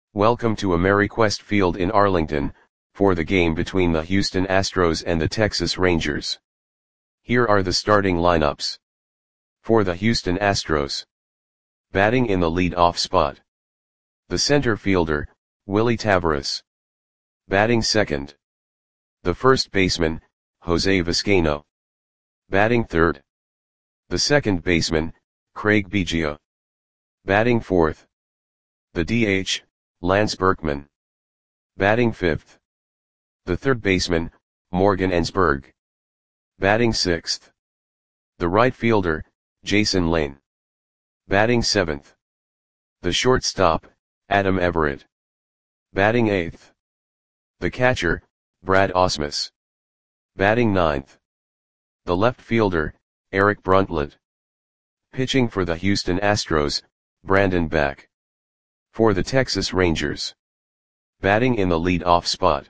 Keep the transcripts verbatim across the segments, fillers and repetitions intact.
Welcome to AmeriQuest Field in Arlington, for the game between the Houston Astros and the Texas Rangers. Here are the starting lineups. For the Houston Astros. Batting in the lead-off spot. The center fielder, Willy Taveras. Batting second. The first baseman, Jose Vizcaino. Batting third. The second baseman, Craig Biggio. Batting fourth. The D H, Lance Berkman. Batting fifth. The third baseman, Morgan Ensberg. Batting sixth. The right fielder, Jason Lane. Batting seventh. The shortstop, Adam Everett. Batting eighth. The catcher, Brad Ausmus. Batting ninth. The left fielder, Eric Bruntlett. Pitching for the Houston Astros, Brandon Beck. For the Texas Rangers. Batting in the lead-off spot.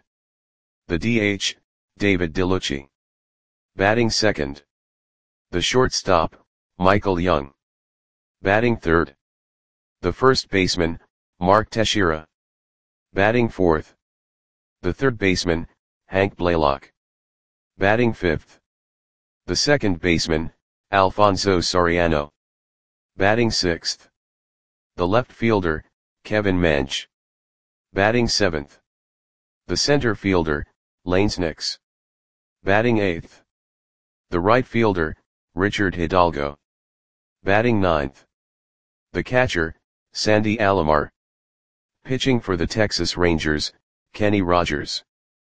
The D H, David DeLucci. Batting second. The shortstop, Michael Young. Batting third. The first baseman, Mark Teixeira. Batting fourth. The third baseman, Hank Blaylock. Batting fifth. The second baseman, Alfonso Soriano. Batting sixth. The left fielder, Kevin Mench. Batting seventh. The center fielder, Lane Snicks. Batting eighth. The right fielder, Richard Hidalgo. Batting ninth. The catcher, Sandy Alomar. Pitching for the Texas Rangers, Kenny Rogers.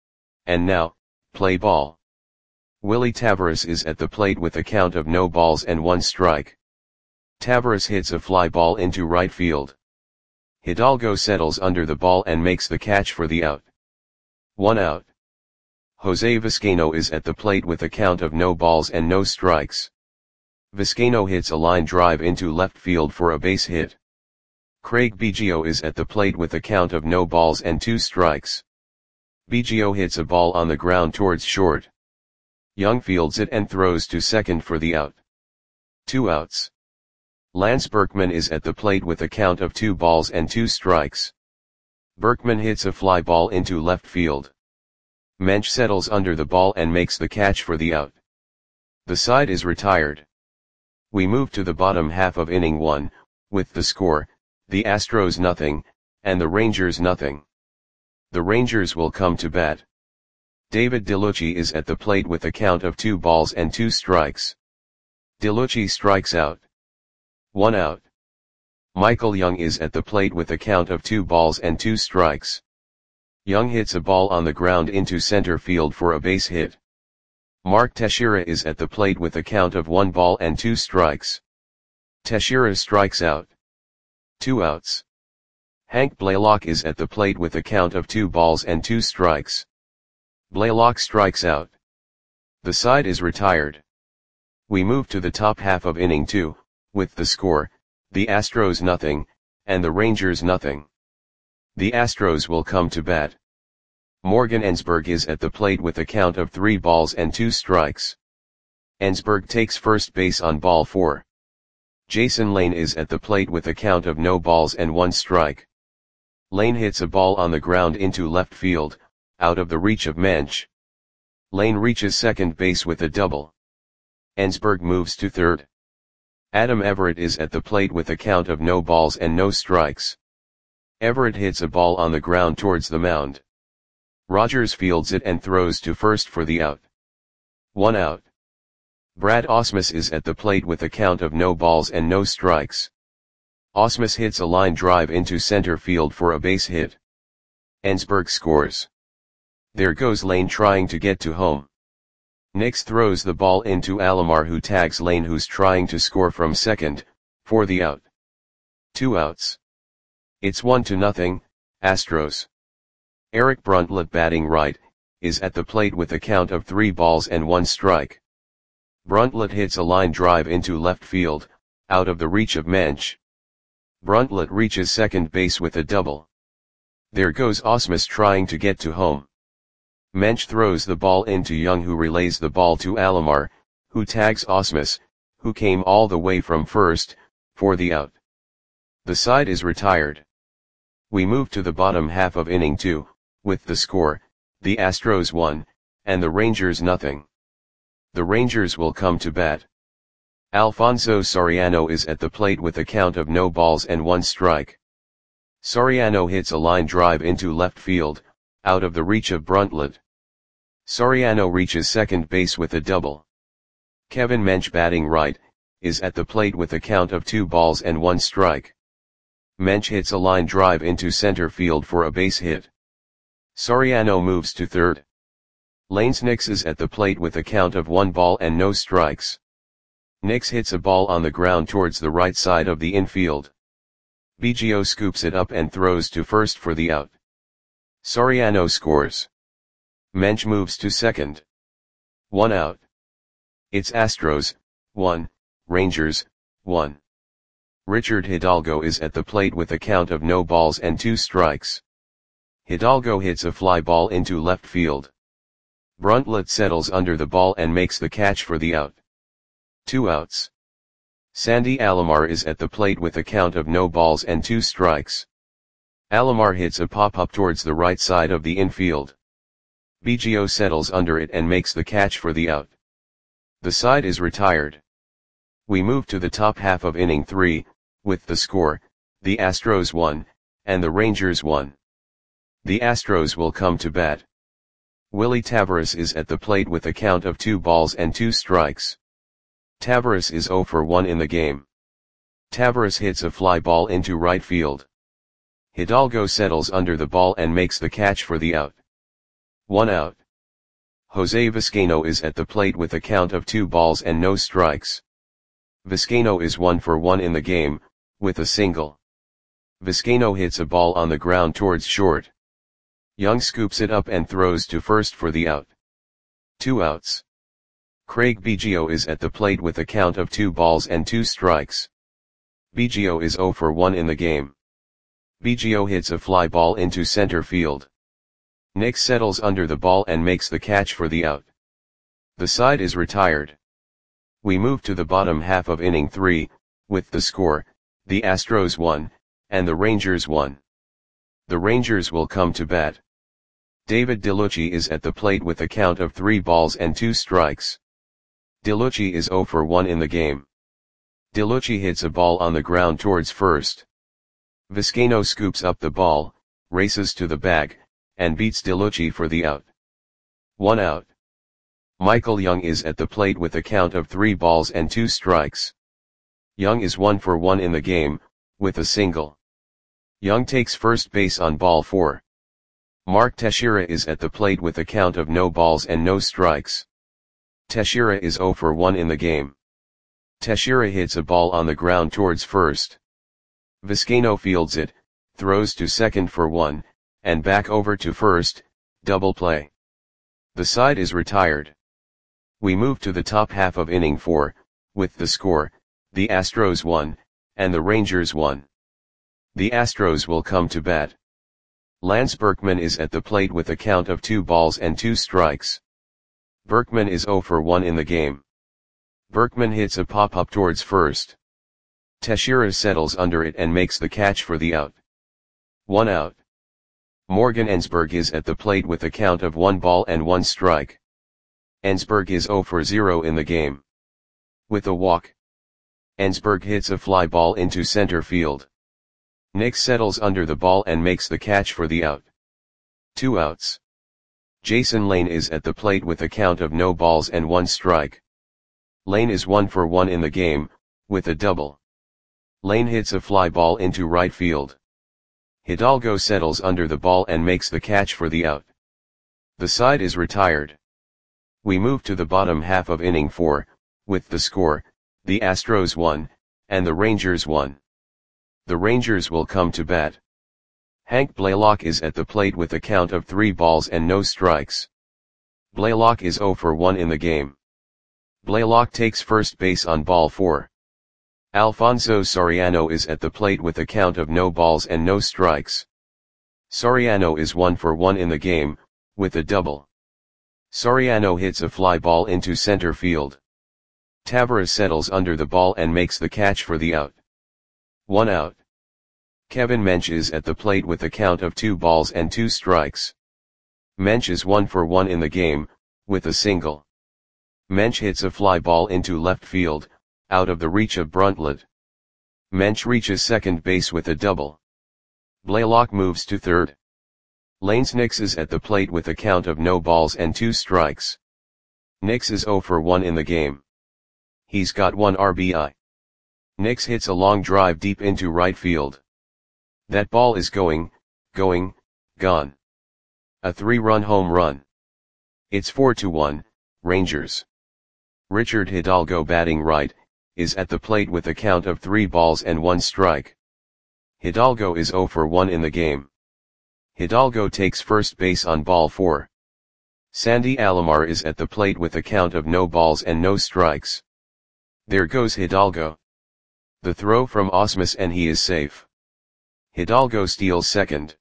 And now, play ball. Willy Taveras is at the plate with a count of no balls and one strike. Taveras hits a fly ball into right field. Hidalgo settles under the ball and makes the catch for the out. One out. Jose Vizcaino is at the plate with a count of no balls and no strikes. Vizcaino hits a line drive into left field for a base hit. Craig Biggio is at the plate with a count of no balls and two strikes. Biggio hits a ball on the ground towards short. Young fields it and throws to second for the out. Two outs. Lance Berkman is at the plate with a count of two balls and two strikes. Berkman hits a fly ball into left field. Mench settles under the ball and makes the catch for the out. The side is retired. We move to the bottom half of inning one, with the score, the Astros nothing, and the Rangers nothing. The Rangers will come to bat. David DeLucci is at the plate with a count of two balls and two strikes. DeLucci strikes out. One out. Michael Young is at the plate with a count of two balls and two strikes. Young hits a ball on the ground into center field for a base hit. Mark Teixeira is at the plate with a count of one ball and two strikes. Teixeira strikes out. Two outs. Hank Blaylock is at the plate with a count of two balls and two strikes. Blaylock strikes out. The side is retired. We move to the top half of inning two, with the score, the Astros nothing, and the Rangers nothing. The Astros will come to bat. Morgan Ensberg is at the plate with a count of three balls and two strikes. Ensberg takes first base on ball four. Jason Lane is at the plate with a count of no balls and one strike. Lane hits a ball on the ground into left field, out of the reach of Mench. Lane reaches second base with a double. Ensberg moves to third. Adam Everett is at the plate with a count of no balls and no strikes. Everett hits a ball on the ground towards the mound. Rogers fields it and throws to first for the out. One out. Brad Ausmus is at the plate with a count of no balls and no strikes. Ausmus hits a line drive into center field for a base hit. Ensberg scores. There goes Lane trying to get to home. Nix throws the ball into Alomar, who tags Lane, who's trying to score from second, for the out. Two outs. It's one to nothing, Astros. Eric Bruntlett, batting right, is at the plate with a count of three balls and one strike. Bruntlett hits a line drive into left field, out of the reach of Mench. Bruntlett reaches second base with a double. There goes Ausmus trying to get to home. Mench throws the ball into Young, who relays the ball to Alomar, who tags Ausmus, who came all the way from first, for the out. The side is retired. We move to the bottom half of inning two, with the score, the Astros one, and the Rangers nothing. The Rangers will come to bat. Alfonso Soriano is at the plate with a count of no balls and one strike. Soriano hits a line drive into left field, out of the reach of Bruntlett. Soriano reaches second base with a double. Kevin Mench, batting right, is at the plate with a count of two balls and one strike. Mench hits a line drive into center field for a base hit. Soriano moves to third. Lanes Nix is at the plate with a count of one ball and no strikes. Nix hits a ball on the ground towards the right side of the infield. Biggio scoops it up and throws to first for the out. Soriano scores. Mench moves to second. One out. It's Astros, one, Rangers, one. Richard Hidalgo is at the plate with a count of no balls and two strikes. Hidalgo hits a fly ball into left field. Bruntlett settles under the ball and makes the catch for the out. Two outs. Sandy Alomar is at the plate with a count of no balls and two strikes. Alomar hits a pop-up towards the right side of the infield. Biggio settles under it and makes the catch for the out. The side is retired. We move to the top half of inning three, with the score, the Astros one, and the Rangers one. The Astros will come to bat. Willie Taveras is at the plate with a count of two balls and two strikes. Taveras is zero for one in the game. Taveras hits a fly ball into right field. Hidalgo settles under the ball and makes the catch for the out. One out. Jose Vizcaino is at the plate with a count of two balls and no strikes. Vizcaino is one for one in the game, with a single. Vizcaino hits a ball on the ground towards short. Young scoops it up and throws to first for the out. Two outs. Craig Biggio is at the plate with a count of two balls and two strikes. Biggio is zero for one in the game. Biggio hits a fly ball into center field. Nix settles under the ball and makes the catch for the out. The side is retired. We move to the bottom half of inning three, with the score, the Astros one, and the Rangers one. The Rangers will come to bat. David DeLucci is at the plate with a count of three balls and two strikes. DeLucci is zero for one in the game. DeLucci hits a ball on the ground towards first. Vizcaino scoops up the ball, races to the bag, and beats DeLucci for the out. One out. Michael Young is at the plate with a count of three balls and two strikes. Young is one for one in the game, with a single. Young takes first base on ball four. Mark Teixeira is at the plate with a count of no balls and no strikes. Teixeira is zero for one in the game. Teixeira hits a ball on the ground towards first. Vizcaino fields it, throws to second for one, and back over to first, double play. The side is retired. We move to the top half of inning four, with the score, the Astros one, and the Rangers one. The Astros will come to bat. Lance Berkman is at the plate with a count of two balls and two strikes. Berkman is zero for one in the game. Berkman hits a pop-up towards first. Teixeira settles under it and makes the catch for the out. One out. Morgan Ensberg is at the plate with a count of one ball and one strike. Ensberg is zero for zero in the game. With a walk, Ensberg hits a fly ball into center field. Nix settles under the ball and makes the catch for the out. Two outs. Jason Lane is at the plate with a count of no balls and one strike. Lane is one for one in the game, with a double. Lane hits a fly ball into right field. Hidalgo settles under the ball and makes the catch for the out. The side is retired. We move to the bottom half of inning four, with the score, the Astros one, and the Rangers one. The Rangers will come to bat. Hank Blaylock is at the plate with a count of three balls and no strikes. Blaylock is zero for one in the game. Blaylock takes first base on ball four. Alfonso Soriano is at the plate with a count of no balls and no strikes. Soriano is one for one in the game, with a double. Soriano hits a fly ball into center field. Taveras settles under the ball and makes the catch for the out. One out. Kevin Mensch is at the plate with a count of two balls and two strikes. Mensch is one for one in the game, with a single. Mensch hits a fly ball into left field, out of the reach of Brundtland. Mensch reaches second base with a double. Blaylock moves to third. Lanes Nix is at the plate with a count of no balls and two strikes. Nix is zero for one in the game. He's got one R B I. Nix hits a long drive deep into right field. That ball is going, going, gone. A three-run home run. It's four to one, Rangers. Richard Hidalgo, batting right, is at the plate with a count of three balls and one strike. Hidalgo is zero for one in the game. Hidalgo takes first base on ball four. Sandy Alomar is at the plate with a count of no balls and no strikes. There goes Hidalgo. The throw from Ausmus and he is safe. Hidalgo steals second.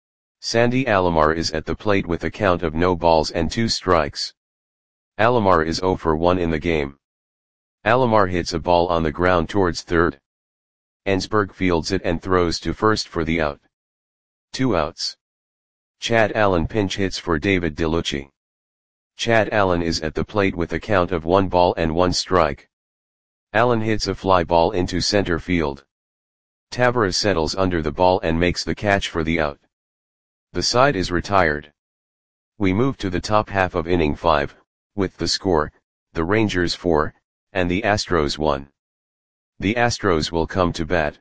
Sandy Alomar is at the plate with a count of no balls and two strikes. Alomar is zero for one in the game. Alomar hits a ball on the ground towards third. Ensberg fields it and throws to first for the out. Two outs. Chad Allen pinch hits for David DeLucci. Chad Allen is at the plate with a count of one ball and one strike. Allen hits a fly ball into center field. Tavares settles under the ball and makes the catch for the out. The side is retired. We move to the top half of inning five, with the score, the Rangers four, and the Astros one. The Astros will come to bat.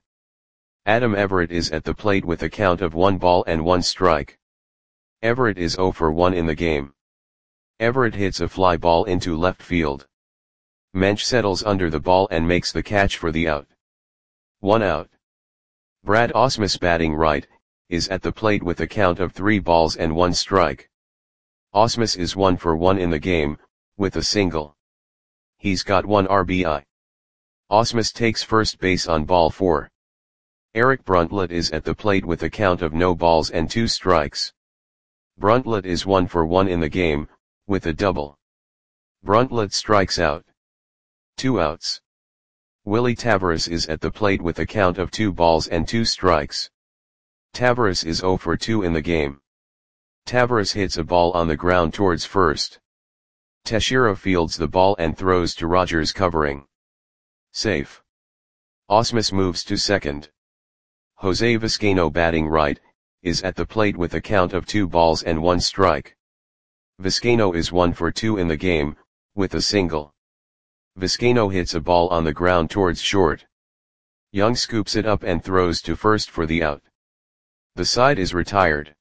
Adam Everett is at the plate with a count of one ball and one strike. Everett is zero for one in the game. Everett hits a fly ball into left field. Mensch settles under the ball and makes the catch for the out. One out. Brad Ausmus, batting right, is at the plate with a count of three balls and one strike. Ausmus is one for one in the game, with a single. He's got one R B I. Ausmus takes first base on ball four. Eric Brundtland is at the plate with a count of no balls and two strikes. Brundtland is one for one in the game, with a double. Brundtland strikes out. Two outs. Willie Tavares is at the plate with a count of two balls and two strikes. Tavares is zero for two in the game. Tavares hits a ball on the ground towards first. Teixeira fields the ball and throws to Rogers, covering. Safe. Ausmus moves to second. Jose Vizcaino, batting right, is at the plate with a count of two balls and one strike. Vizcaino is one for two in the game, with a single. Vizcaino hits a ball on the ground towards short. Young scoops it up and throws to first for the out. The side is retired.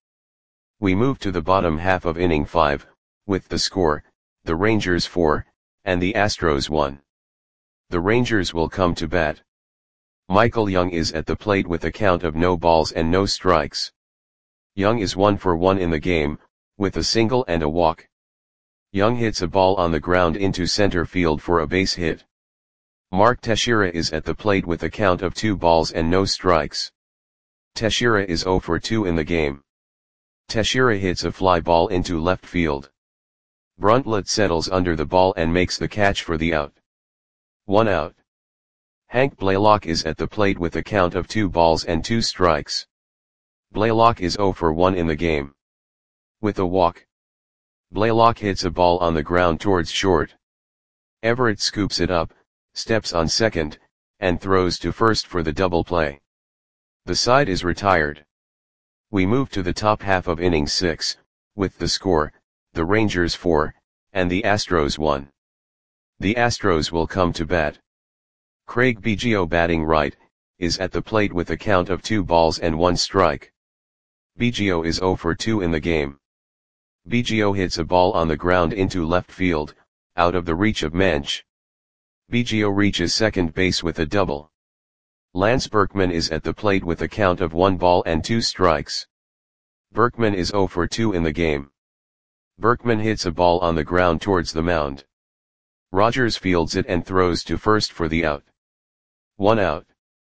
We move to the bottom half of inning five, with the score, the Rangers four, and the Astros one. The Rangers will come to bat. Michael Young is at the plate with a count of no balls and no strikes. Young is one for one in the game, with a single and a walk. Young hits a ball on the ground into center field for a base hit. Mark Teixeira is at the plate with a count of two balls and no strikes. Teixeira is zero for two in the game. Teixeira hits a fly ball into left field. Brundtland settles under the ball and makes the catch for the out. One out. Hank Blaylock is at the plate with a count of two balls and two strikes. Blaylock is zero for one in the game. With a walk. Blaylock hits a ball on the ground towards short. Everett scoops it up, steps on second, and throws to first for the double play. The side is retired. We move to the top half of inning six, with the score, the Rangers four, and the Astros one. The Astros will come to bat. Craig Biggio, batting right, is at the plate with a count of two balls and one strike. Biggio is zero for two in the game. Biggio hits a ball on the ground into left field, out of the reach of Mensch. Biggio reaches second base with a double. Lance Berkman is at the plate with a count of one ball and two strikes. Berkman is zero for two in the game. Berkman hits a ball on the ground towards the mound. Rogers fields it and throws to first for the out. One out.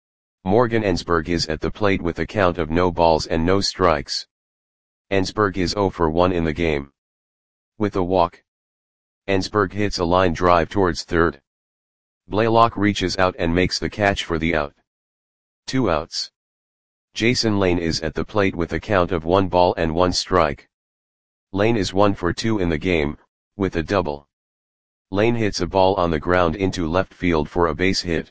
Morgan Ensberg is at the plate with a count of no balls and no strikes. Ensberg is zero for one in the game. With a walk. Ensberg hits a line drive towards third. Blaylock reaches out and makes the catch for the out. Two outs. Jason Lane is at the plate with a count of one ball and one strike. Lane is one for two in the game, with a double. Lane hits a ball on the ground into left field for a base hit.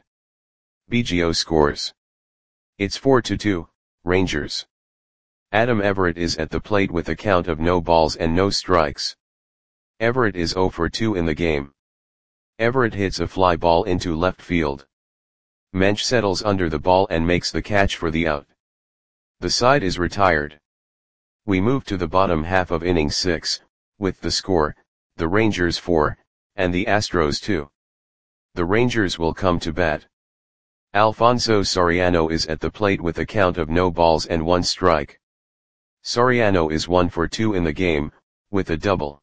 Biggio scores. It's four to two, Rangers. Adam Everett is at the plate with a count of no balls and no strikes. Everett is zero for two in the game. Everett hits a fly ball into left field. Mensch settles under the ball and makes the catch for the out. The side is retired. We move to the bottom half of inning six, with the score, the Rangers four, and the Astros two. The Rangers will come to bat. Alfonso Soriano is at the plate with a count of no balls and one strike. Soriano is one for two in the game, with a double.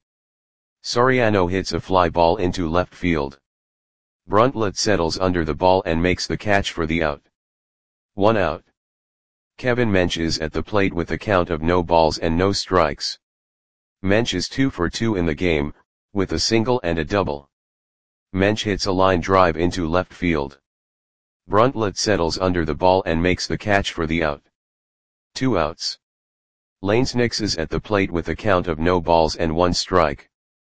Soriano hits a fly ball into left field. Bruntlett settles under the ball and makes the catch for the out. One out. Kevin Mensch is at the plate with a count of no balls and no strikes. Mensch is two for two in the game, with a single and a double. Mensch hits a line drive into left field. Bruntlett settles under the ball and makes the catch for the out. Two outs. Lanes Nix is at the plate with a count of no balls and one strike.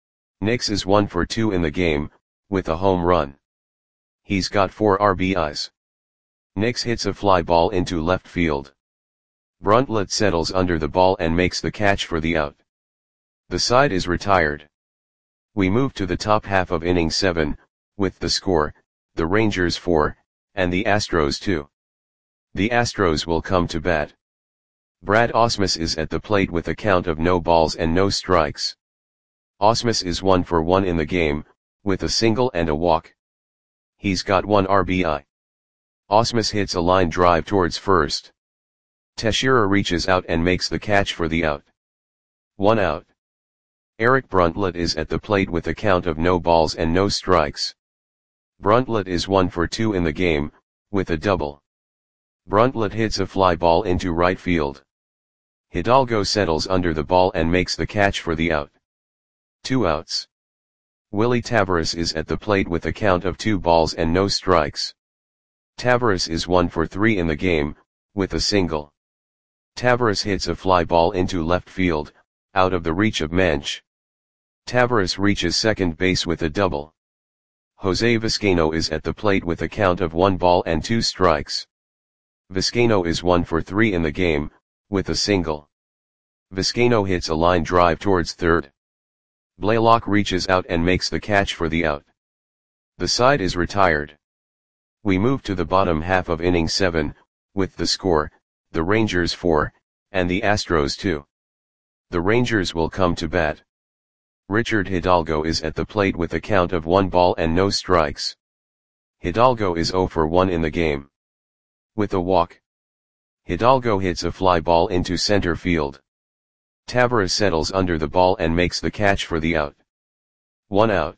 Nix is one for two in the game, with a home run. He's got four R B Is. Nix hits a fly ball into left field. Bruntlett settles under the ball and makes the catch for the out. The side is retired. We move to the top half of inning seven, with the score, the Rangers four, and the Astros two. The Astros will come to bat. Brad Ausmus is at the plate with a count of no balls and no strikes. Ausmus is one for one in the game, with a single and a walk. He's got one R B I. Ausmus hits a line drive towards first. Teixeira reaches out and makes the catch for the out. One out. Eric Bruntlett is at the plate with a count of no balls and no strikes. Bruntlett is one for two in the game, with a double. Bruntlett hits a fly ball into right field. Hidalgo settles under the ball and makes the catch for the out. Two outs. Willie Taveras is at the plate with a count of two balls and no strikes. Taveras is one for three in the game, with a single. Taveras hits a fly ball into left field, out of the reach of Mensch. Taveras reaches second base with a double. Jose Vizcaino is at the plate with a count of one ball and two strikes. Vizcaino is one for three in the game, with a single. Vizcaino hits a line drive towards third. Blaylock reaches out and makes the catch for the out. The side is retired. We move to the bottom half of inning seven, with the score, the Rangers four, and the Astros two. The Rangers will come to bat. Richard Hidalgo is at the plate with a count of one ball and no strikes. Hidalgo is zero for one in the game. With a walk. Hidalgo hits a fly ball into center field. Taveras settles under the ball and makes the catch for the out. One out.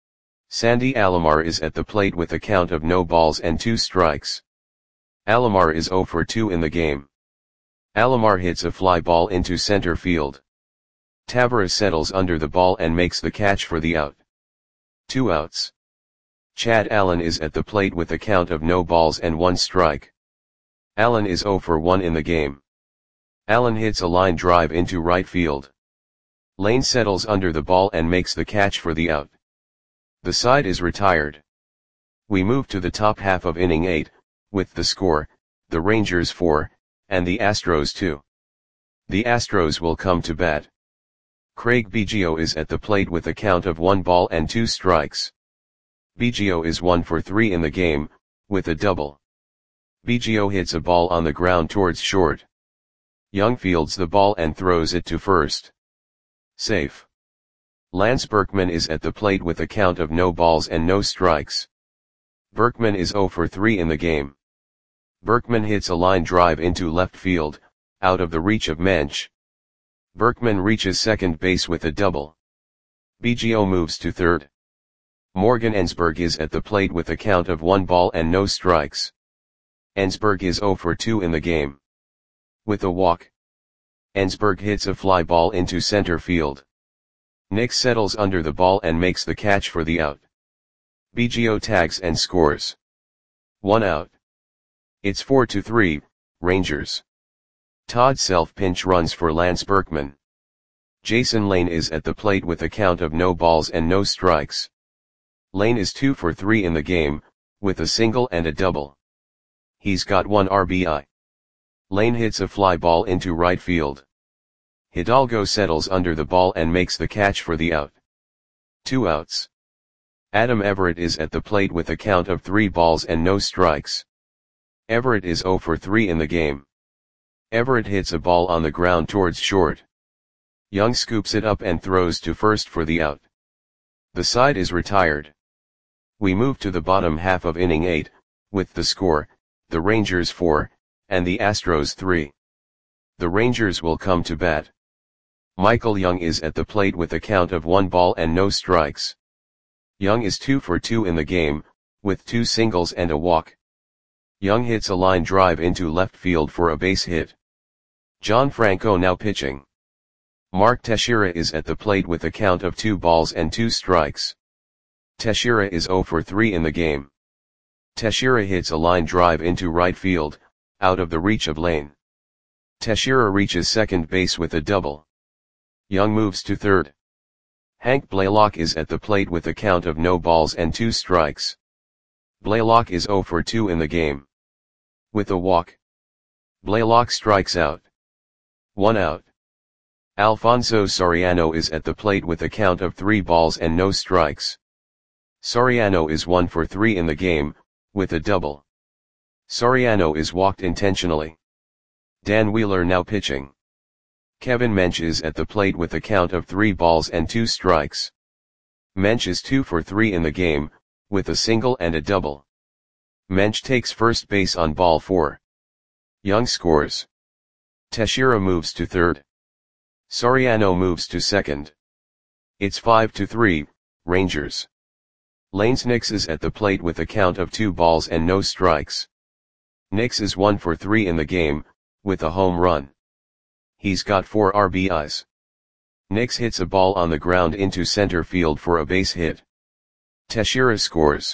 Sandy Alomar is at the plate with a count of no balls and two strikes. Alomar is zero for two in the game. Alomar hits a fly ball into center field. Taveras settles under the ball and makes the catch for the out. Two outs. Chad Allen is at the plate with a count of no balls and one strike. Allen is zero for one in the game. Allen hits a line drive into right field. Lane settles under the ball and makes the catch for the out. The side is retired. We move to the top half of inning eight, with the score, the Rangers four, and the Astros two. The Astros will come to bat. Craig Biggio is at the plate with a count of one ball and two strikes. Biggio is one for three in the game, with a double. Biggio hits a ball on the ground towards short. Young fields the ball and throws it to first. Safe. Lance Berkman is at the plate with a count of no balls and no strikes. Berkman is zero for three in the game. Berkman hits a line drive into left field, out of the reach of Mensch. Berkman reaches second base with a double. Biggio moves to third. Morgan Ensberg is at the plate with a count of one ball and no strikes. Ensberg is zero for two in the game. With a walk. Ensberg hits a fly ball into center field. Nix settles under the ball and makes the catch for the out. Biggio tags and scores. One out. It's four to three, Rangers. Todd Self pinch runs for Lance Berkman. Jason Lane is at the plate with a count of no balls and no strikes. Lane is two for three in the game, with a single and a double. He's got one R B I. Lane hits a fly ball into right field. Hidalgo settles under the ball and makes the catch for the out. Two outs. Adam Everett is at the plate with a count of three balls and no strikes. Everett is zero for three in the game. Everett hits a ball on the ground towards short. Young scoops it up and throws to first for the out. The side is retired. We move to the bottom half of inning eight, with the score, the Rangers four, and the Astros three. The Rangers will come to bat. Michael Young is at the plate with a count of one ball and no strikes. Young is two for two in the game, with two singles and a walk. Young hits a line drive into left field for a base hit. John Franco now pitching. Mark Teixeira is at the plate with a count of two balls and two strikes. Teixeira is zero for three in the game. Teixeira hits a line drive into right field, out of the reach of Lane. Teixeira reaches second base with a double. Young moves to third. Hank Blaylock is at the plate with a count of no balls and two strikes. Blaylock is zero for two in the game. With a walk. Blaylock strikes out. One out. Alfonso Soriano is at the plate with a count of three balls and no strikes. Soriano is one for three in the game, with a double. Soriano is walked intentionally. Dan Wheeler now pitching. Kevin Mench is at the plate with a count of three balls and two strikes. Mench is two for three in the game, with a single and a double. Mench takes first base on ball four. Young scores. Teixeira moves to third. Soriano moves to second. It's five to three, Rangers. Lance Nix is at the plate with a count of two balls and no strikes. Nix is one for three in the game, with a home run. He's got four R B Is. Nix hits a ball on the ground into center field for a base hit. Teixeira scores.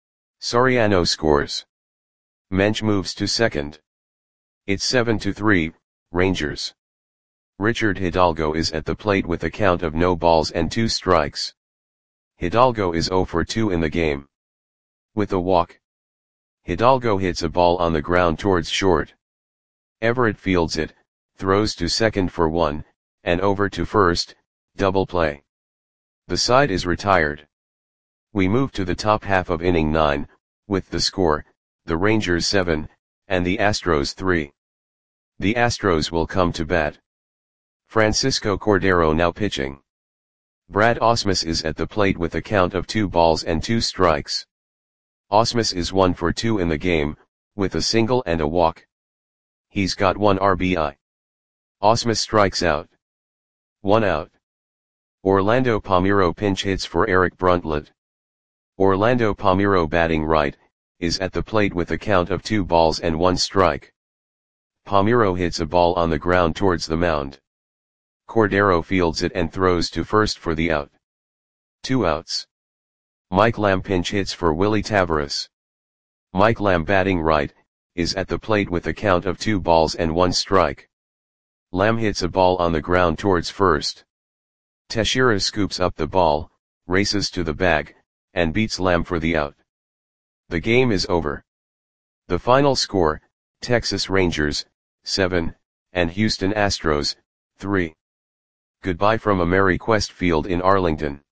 Soriano scores. Mench moves to second. It's seven to three, Rangers. Richard Hidalgo is at the plate with a count of no balls and two strikes. Hidalgo is zero for two in the game. With a walk. Hidalgo hits a ball on the ground towards short. Everett fields it, throws to second for one, and over to first, double play. The side is retired. We move to the top half of inning nine, with the score, the Rangers seven, and the Astros three. The Astros will come to bat. Francisco Cordero now pitching. Brad Ausmus is at the plate with a count of two balls and two strikes. Ausmus is one for two in the game, with a single and a walk. He's got one R B I. Ausmus strikes out. One out. Orlando Palmeiro pinch hits for Eric Bruntlett. Orlando Palmeiro batting right, is at the plate with a count of two balls and one strike. Palmeiro hits a ball on the ground towards the mound. Cordero fields it and throws to first for the out. Two outs. Mike Lamb pinch hits for Willie Taveras. Mike Lamb batting right, is at the plate with a count of two balls and one strike. Lamb hits a ball on the ground towards first. Teixeira scoops up the ball, races to the bag, and beats Lamb for the out. The game is over. The final score, Texas Rangers, seven, and Houston Astros, three. Goodbye from AmeriQuest Field in Arlington.